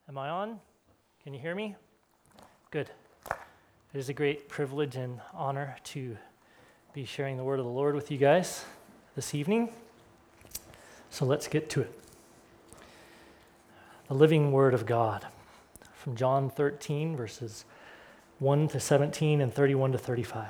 Am I on? Can you hear me? Good. It is a great privilege and honor to be sharing the word of the Lord with you guys this evening. So let's get to it. The living word of God from John 13, verses 1 to 17 and 31 to 35.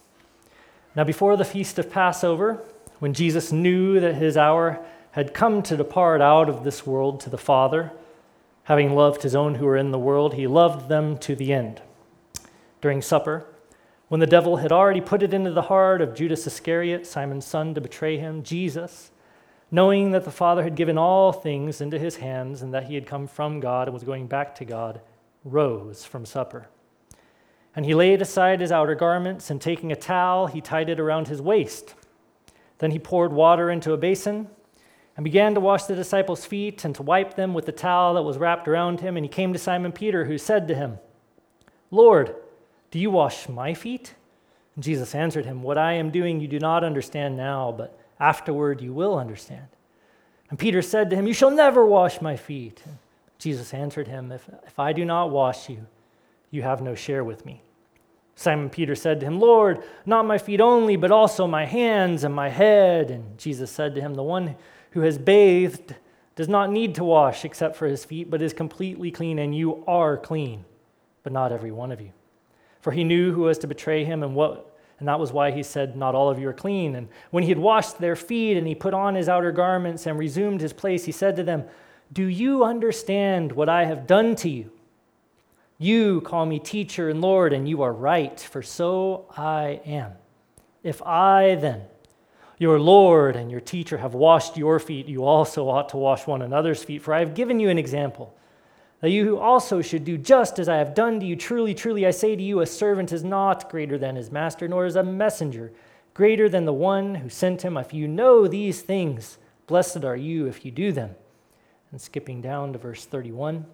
Now before the feast of Passover, when Jesus knew that his hour had come to depart out of this world to the Father, having loved his own who were in the world, he loved them to the end. During supper, when the devil had already put it into the heart of Judas Iscariot, Simon's son, to betray him, Jesus, knowing that the Father had given all things into his hands and that he had come from God and was going back to God, rose from supper. And he laid aside his outer garments, and taking a towel, he tied it around his waist. Then he poured water into a basin and began to wash the disciples' feet and to wipe them with the towel that was wrapped around him. And he came to Simon Peter, who said to him, "Lord, do you wash my feet?" And Jesus answered him, "What I am doing you do not understand now, but afterward you will understand." And Peter said to him, "You shall never wash my feet." And Jesus answered him, If I do not wash you, you have no share with me." Simon Peter said to him, "Lord, not my feet only, but also my hands and my head." And Jesus said to him, "The one who has bathed does not need to wash except for his feet, but is completely clean, and you are clean, but not every one of you." For he knew who was to betray him, and that was why he said, "Not all of you are clean." And when he had washed their feet, and he put on his outer garments and resumed his place, he said to them, "Do you understand what I have done to you? You call me teacher and Lord, and you are right, for so I am. If I then, your Lord and your teacher, have washed your feet, you also ought to wash one another's feet. For I have given you an example, that you also should do just as I have done to you. Truly, truly, I say to you, a servant is not greater than his master, nor is a messenger greater than the one who sent him. If you know these things, blessed are you if you do them." And skipping down to verse 31.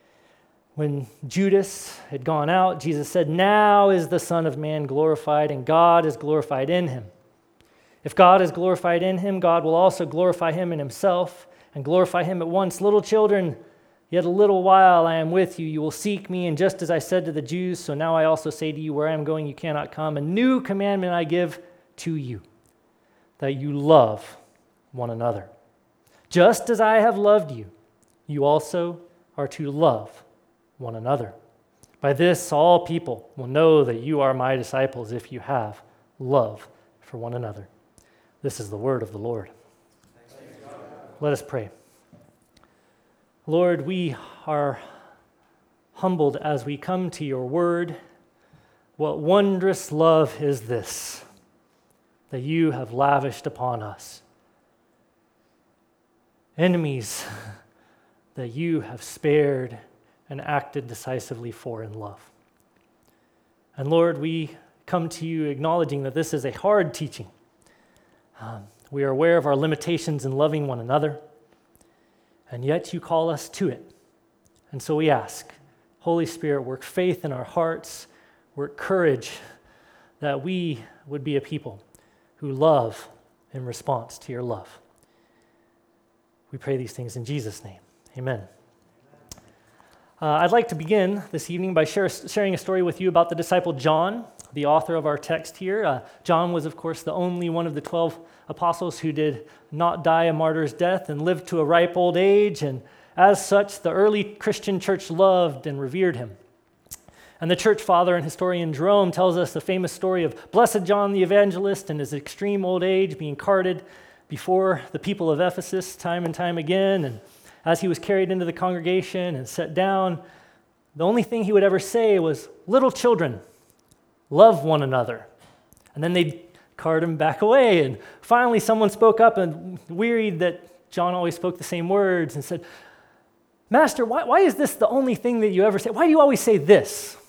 When Judas had gone out, Jesus said, "Now is the Son of Man glorified, and God is glorified in him. If God is glorified in him, God will also glorify him in himself, and glorify him at once. Little children, yet a little while I am with you. You will seek me, and just as I said to the Jews, so now I also say to you, where I am going you cannot come. A new commandment I give to you, that you love one another. Just as I have loved you, you also are to love one another. By this all people will know that you are my disciples, if you have love for one another." This is the word of the Lord. Let us pray. Lord, we are humbled as we come to your word. What wondrous love is this that you have lavished upon us. Enemies that you have spared and acted decisively for in love. And Lord, we come to you acknowledging that this is a hard teaching. We are aware of our limitations in loving one another, and yet you call us to it. And so we ask, Holy Spirit, work faith in our hearts, work courage, that we would be a people who love in response to your love. We pray these things in Jesus' name. Amen. I'd like to begin this evening by sharing a story with you about the disciple John, the author of our text here. John was, of course, the only one of the 12 apostles who did not die a martyr's death and lived to a ripe old age, and as such, the early Christian church loved and revered him. And the church father and historian Jerome tells us the famous story of Blessed John the Evangelist in his extreme old age being carted before the people of Ephesus time and time again, and as he was carried into the congregation and set down, the only thing he would ever say was, "Little children, love one another." And then they'd cart him back away. And finally someone spoke up and wearied that John always spoke the same words and said, "Master, why is this the only thing that you ever say? Why do you always say this?"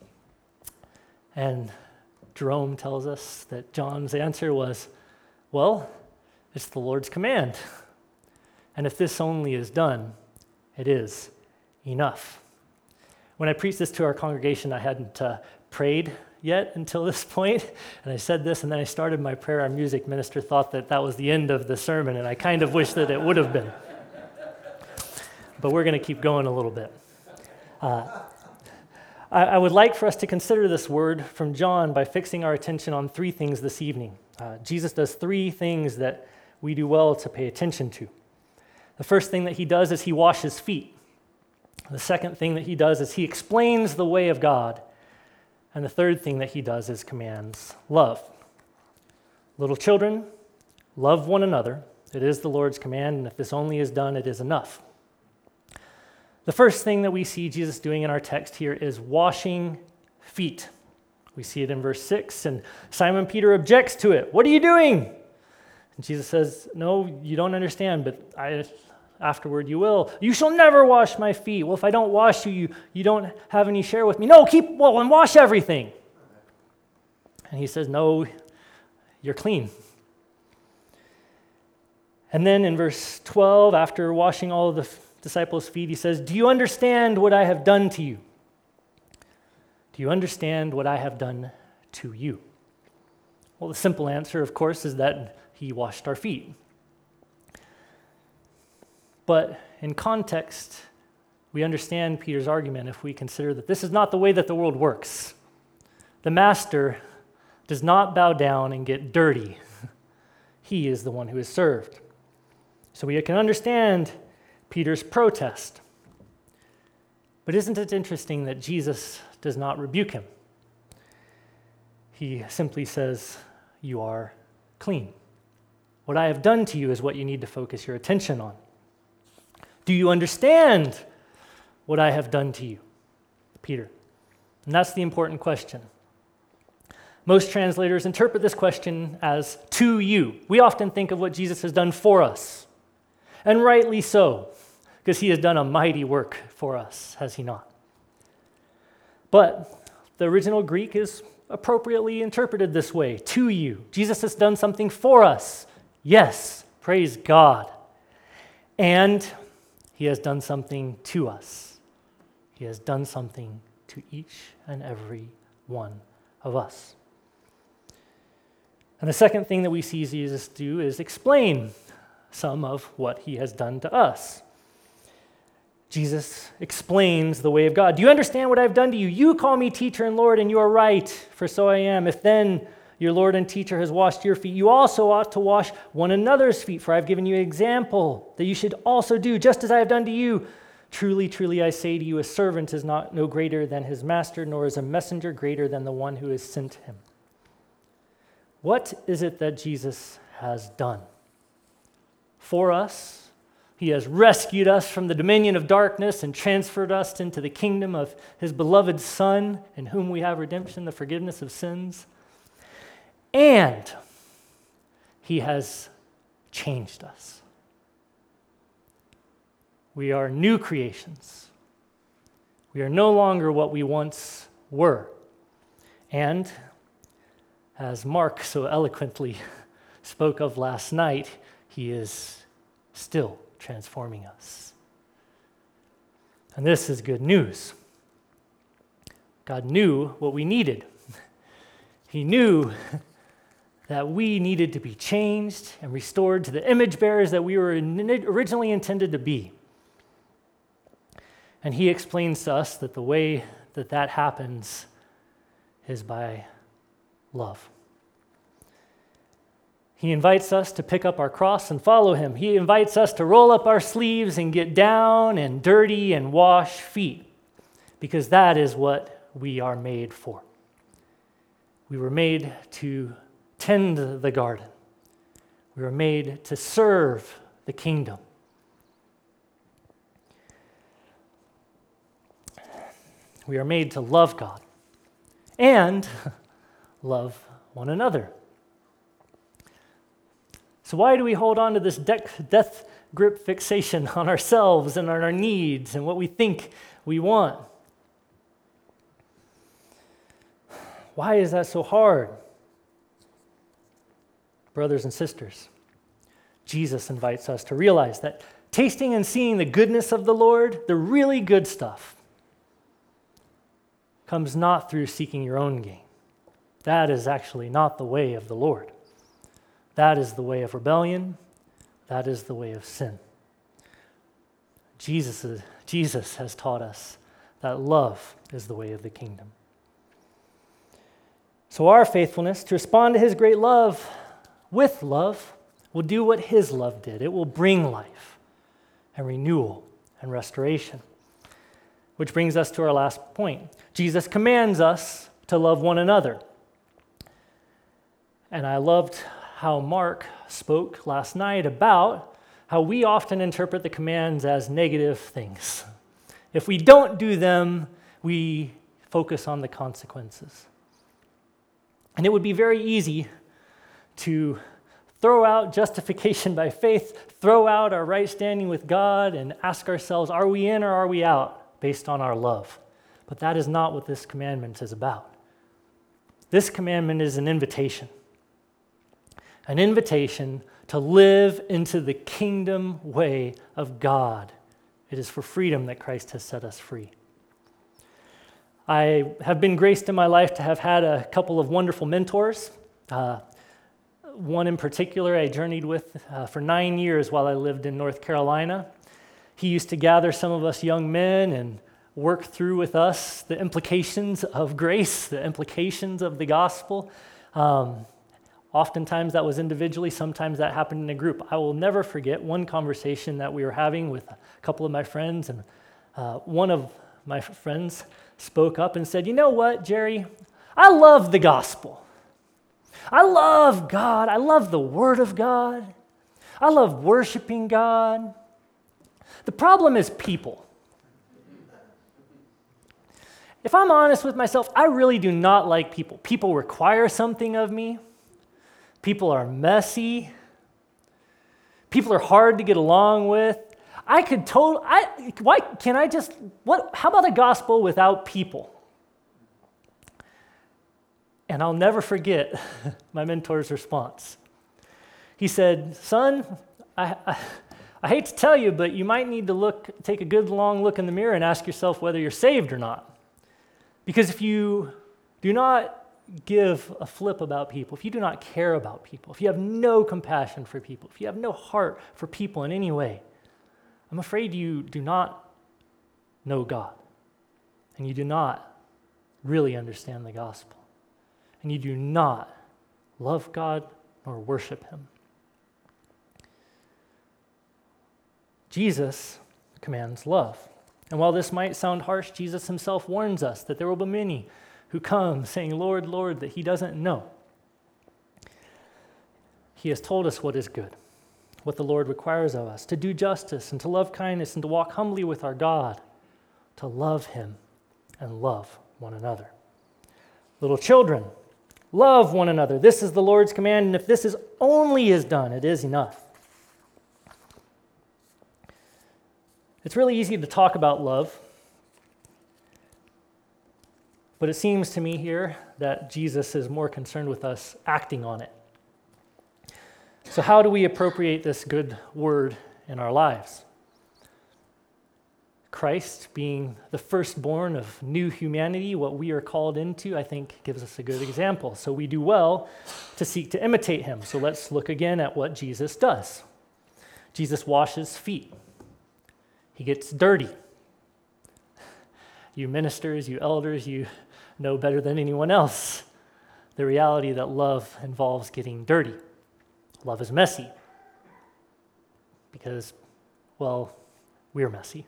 And Jerome tells us that John's answer was, "Well, it's the Lord's command. And if this only is done, it is enough." When I preached this to our congregation, I hadn't prayed yet until this point, and I said this, and then I started my prayer. Our music minister thought that was the end of the sermon, and I kind of wish that it would have been. But we're going to keep going a little bit. I would like for us to consider this word from John by fixing our attention on three things this evening. Jesus does three things that we do well to pay attention to. The first thing that he does is he washes feet. The second thing that he does is he explains the way of God. And the third thing that he does is commands love. Little children, love one another. It is the Lord's command, and if this only is done, it is enough. The first thing that we see Jesus doing in our text here is washing feet. We see it in verse 6, and Simon Peter objects to it. What are you doing? And Jesus says, no, you don't understand, but afterward you will. You shall never wash my feet. Well, if I don't wash you, you don't have any share with me. No, and wash everything. And he says, no, you're clean. And then in verse 12, after washing all of the disciples' feet, he says, do you understand what I have done to you? Do you understand what I have done to you? Well, the simple answer, of course, is that he washed our feet. But in context, we understand Peter's argument if we consider that this is not the way that the world works. The master does not bow down and get dirty. He is the one who is served. So we can understand Peter's protest. But isn't it interesting that Jesus does not rebuke him? He simply says, you are clean. What I have done to you is what you need to focus your attention on. Do you understand what I have done to you, Peter? And that's the important question. Most translators interpret this question as to you. We often think of what Jesus has done for us, and rightly so, because he has done a mighty work for us, has he not? But the original Greek is appropriately interpreted this way, to you. Jesus has done something for us. Yes, praise God. And he has done something to us. He has done something to each and every one of us. And the second thing that we see Jesus do is explain some of what he has done to us. Jesus explains the way of God. Do you understand what I've done to you? You call me teacher and Lord, and you are right, for so I am. If then your Lord and teacher has washed your feet, you also ought to wash one another's feet, for I've given you an example that you should also do, just as I have done to you. Truly, truly, I say to you, a servant is not no greater than his master, nor is a messenger greater than the one who has sent him. What is it that Jesus has done for us? He has rescued us from the dominion of darkness and transferred us into the kingdom of his beloved Son, in whom we have redemption, the forgiveness of sins. And he has changed us. We are new creations. We are no longer what we once were. And as Mark so eloquently spoke of last night, he is still transforming us. And this is good news. God knew what we needed. He knew that we needed to be changed and restored to the image bearers that we were originally intended to be. And he explains to us that the way that that happens is by love. He invites us to pick up our cross and follow him. He invites us to roll up our sleeves and get down and dirty and wash feet, because that is what we are made for. We were made to tend the garden. We were made to serve the kingdom. We are made to love God and love one another. So why do we hold on to this death grip fixation on ourselves and on our needs and what we think we want? Why is that so hard? Brothers and sisters, Jesus invites us to realize that tasting and seeing the goodness of the Lord, the really good stuff, comes not through seeking your own gain. That is actually not the way of the Lord. That is the way of rebellion. That is the way of sin. Jesus has taught us that love is the way of the kingdom. So our faithfulness to respond to his great love with love will do what his love did. It will bring life and renewal and restoration. Which brings us to our last point. Jesus commands us to love one another. And I loved how Mark spoke last night about how we often interpret the commands as negative things. If we don't do them, we focus on the consequences. And it would be very easy to throw out justification by faith, throw out our right standing with God, and ask ourselves, are we in or are we out based on our love? But that is not what this commandment is about. This commandment is an invitation to live into the kingdom way of God. It is for freedom that Christ has set us free. I have been graced in my life to have had a couple of wonderful mentors. One in particular I journeyed with for 9 years while I lived in North Carolina. He used to gather some of us young men and work through with us the implications of grace, the implications of the gospel. Oftentimes that was individually, sometimes that happened in a group. I will never forget one conversation that we were having with a couple of my friends, and one of my friends spoke up and said, "You know what, Jerry? I love the gospel. I love God. I love the Word of God. I love worshiping God. The problem is people. If I'm honest with myself, I really do not like people. People require something of me. People are messy. People are hard to get along with. How about a gospel without people?" And I'll never forget my mentor's response. He said, "Son, I hate to tell you, but you might need to take a good long look in the mirror and ask yourself whether you're saved or not. Because if you do not give a flip about people, if you do not care about people, if you have no compassion for people, if you have no heart for people in any way, I'm afraid you do not know God, and you do not really understand the gospel, and you do not love God nor worship him." Jesus commands love. And while this might sound harsh, Jesus himself warns us that there will be many who come saying, "Lord, Lord," that he doesn't know. He has told us what is good, what the Lord requires of us, to do justice and to love kindness and to walk humbly with our God, to love him and love one another. Little children, love one another. This is the Lord's command, and if this only is done, it is enough. It's really easy to talk about love, but it seems to me here that Jesus is more concerned with us acting on it. So how do we appropriate this good word in our lives? Christ, being the firstborn of new humanity, what we are called into, I think gives us a good example. So we do well to seek to imitate him. So let's look again at what Jesus does. Jesus washes feet. He gets dirty. You ministers, you elders, you know better than anyone else the reality that love involves getting dirty. Love is messy because, well, we're messy.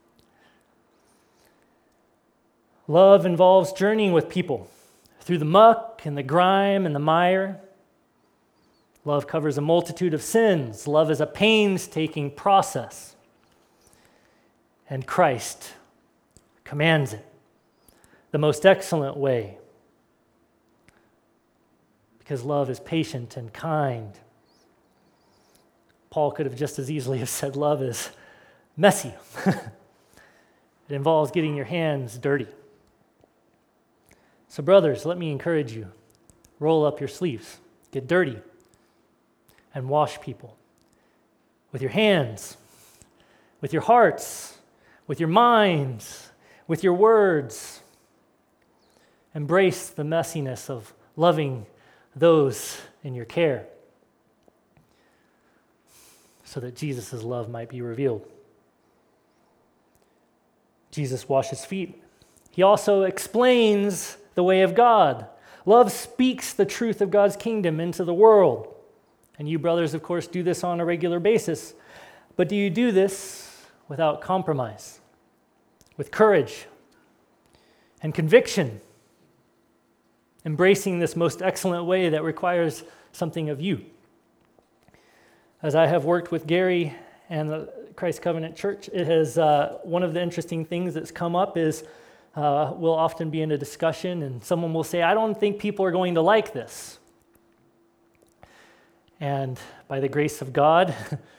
Love involves journeying with people through the muck and the grime and the mire. Love covers a multitude of sins. Love is a painstaking process. And Christ commands it the most excellent way, because love is patient and kind. Paul could have just as easily have said love is messy. It involves getting your hands dirty. So brothers, let me encourage you. Roll up your sleeves, get dirty, and wash people with your hands, with your hearts, with your minds, with your words. Embrace the messiness of loving those in your care so that Jesus' love might be revealed. Jesus washes feet. He also explains the way of God. Love speaks the truth of God's kingdom into the world. And you brothers, of course, do this on a regular basis. But do you do this without compromise, with courage and conviction, embracing this most excellent way that requires something of you? As I have worked with Gary and the Christ Covenant Church, it has one of the interesting things that's come up is we'll often be in a discussion and someone will say, I don't think people are going to like this. And by the grace of God,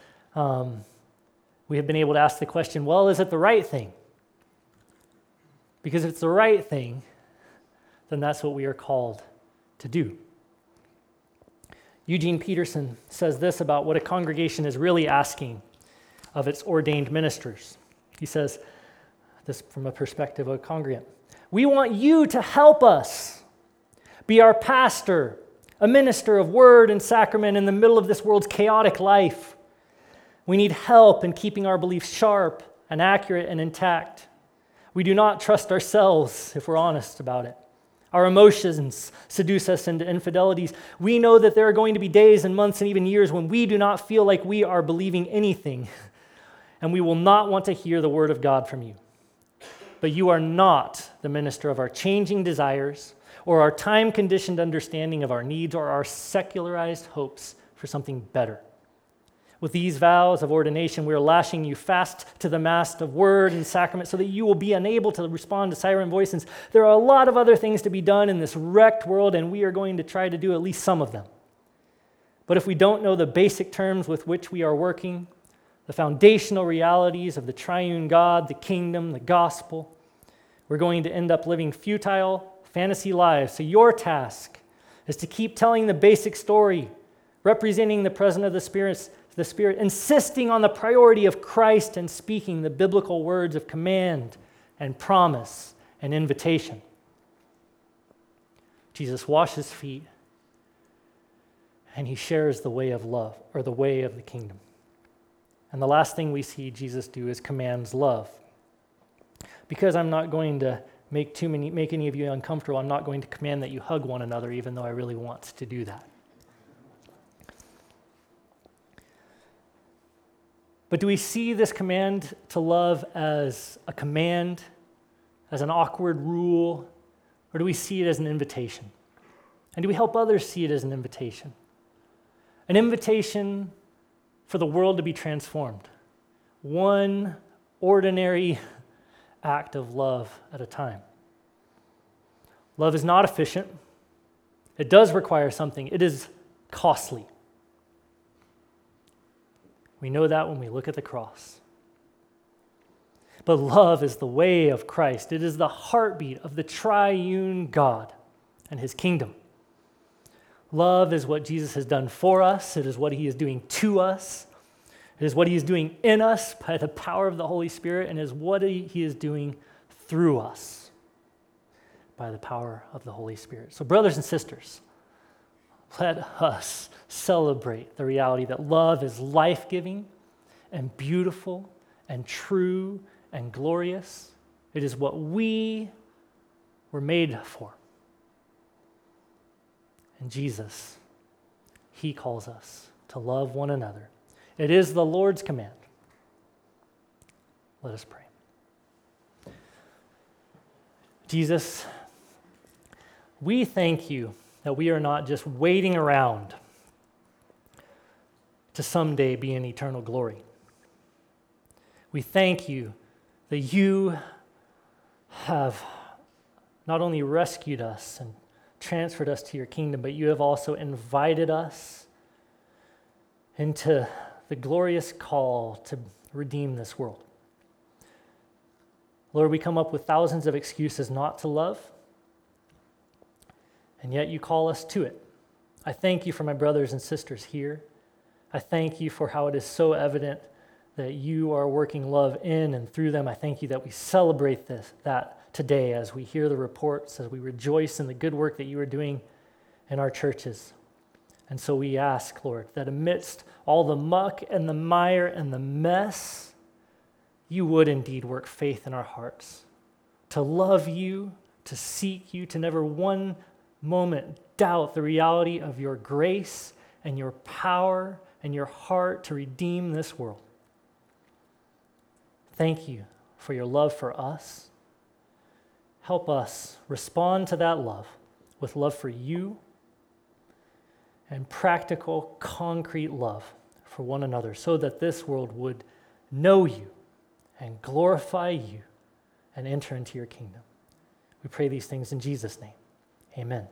we have been able to ask the question, well, is it the right thing? Because if it's the right thing, then that's what we are called to do. Eugene Peterson says this about what a congregation is really asking of its ordained ministers. He says this from a perspective of a congregant. We want you to help us be our pastor, a minister of word and sacrament in the middle of this world's chaotic life. We need help in keeping our beliefs sharp and accurate and intact. We do not trust ourselves, if we're honest about it. Our emotions seduce us into infidelities. We know that there are going to be days and months and even years when we do not feel like we are believing anything, and we will not want to hear the word of God from you. But you are not the minister of our changing desires or our time-conditioned understanding of our needs or our secularized hopes for something better. With these vows of ordination, we are lashing you fast to the mast of word and sacrament so that you will be unable to respond to siren voices. There are a lot of other things to be done in this wrecked world, and we are going to try to do at least some of them. But if we don't know the basic terms with which we are working, the foundational realities of the triune God, the kingdom, the gospel, we're going to end up living futile, fantasy lives. So your task is to keep telling the basic story, representing the presence of the Spirit, insisting on the priority of Christ and speaking the biblical words of command and promise and invitation. Jesus washes feet, and he shares the way of love, or the way of the kingdom. And the last thing we see Jesus do is commands love. Because I'm not going to make any of you uncomfortable, I'm not going to command that you hug one another, even though I really want to do that. But do we see this command to love as a command, as an awkward rule, or do we see it as an invitation? And do we help others see it as an invitation? An invitation for the world to be transformed. One ordinary act of love at a time. Love is not efficient. It does require something. It is costly. We know that when we look at the cross. But love is the way of Christ. It is the heartbeat of the triune God and his kingdom. Love is what Jesus has done for us. It is what he is doing to us. It is what he is doing in us by the power of the Holy Spirit, and is what he is doing through us by the power of the Holy Spirit. So brothers and sisters, let us celebrate the reality that love is life-giving and beautiful and true and glorious. It is what we were made for. And Jesus, he calls us to love one another. It is the Lord's command. Let us pray. Jesus, we thank you that we are not just waiting around to someday be in eternal glory. We thank you that you have not only rescued us and transferred us to your kingdom, but you have also invited us into the glorious call to redeem this world. Lord, we come up with thousands of excuses not to love, and yet you call us to it. I thank you for my brothers and sisters here. I thank you for how it is so evident that you are working love in and through them. I thank you that we celebrate that today as we hear the reports, as we rejoice in the good work that you are doing in our churches. And so we ask, Lord, that amidst all the muck and the mire and the mess, you would indeed work faith in our hearts, to love you, to seek you, to never one moment doubt the reality of your grace and your power and your heart to redeem this world. Thank you for your love for us. Help us respond to that love with love for you and practical, concrete love for one another so that this world would know you and glorify you and enter into your kingdom. We pray these things in Jesus' name. Amen.